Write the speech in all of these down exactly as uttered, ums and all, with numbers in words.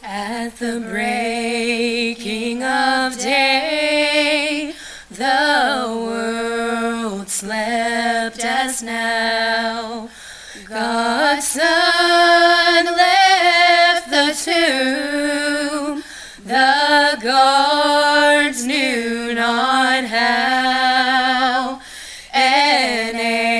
At the breaking of day, the world slept as now. God's Son left the tomb, the guards knew not how. An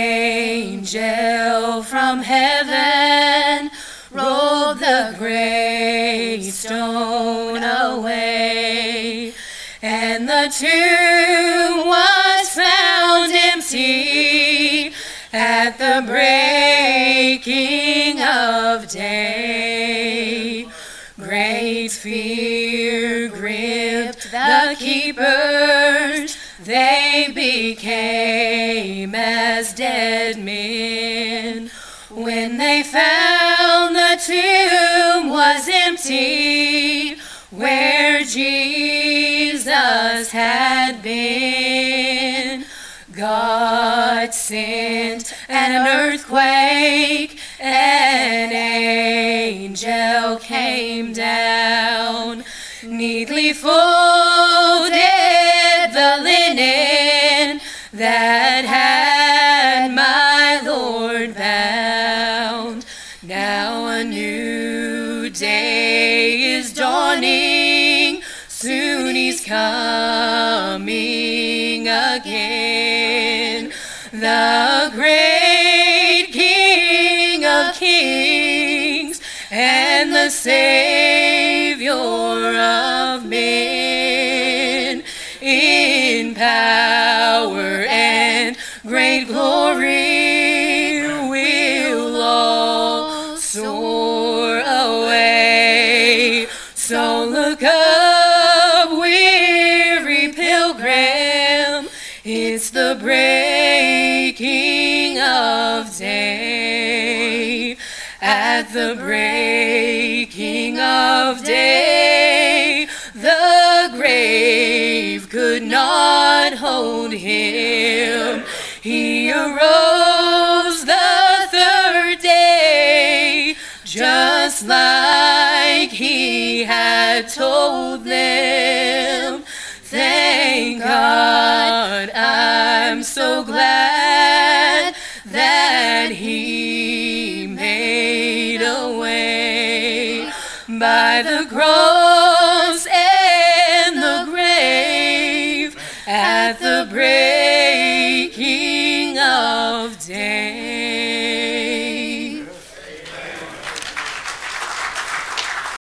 angel from heaven rolled the great stone away, and the tomb was found empty at the breaking of day. Great fear gripped the keepers, they became as dead men. When they found the tomb was empty, where Jesus had been, God sent an earthquake, an angel came down, neatly folded the linen that had my Lord bound. Now a new day is dawning, soon he's coming again. The great King of Kings and the Savior of men, in power and great glory will all soar away. So look up, weary pilgrim, it's the breaking of day. At the breaking of day, the grave could not hold him. He arose the third day, just like he had told them. Thank God, I'm so glad that he made a way by the cross.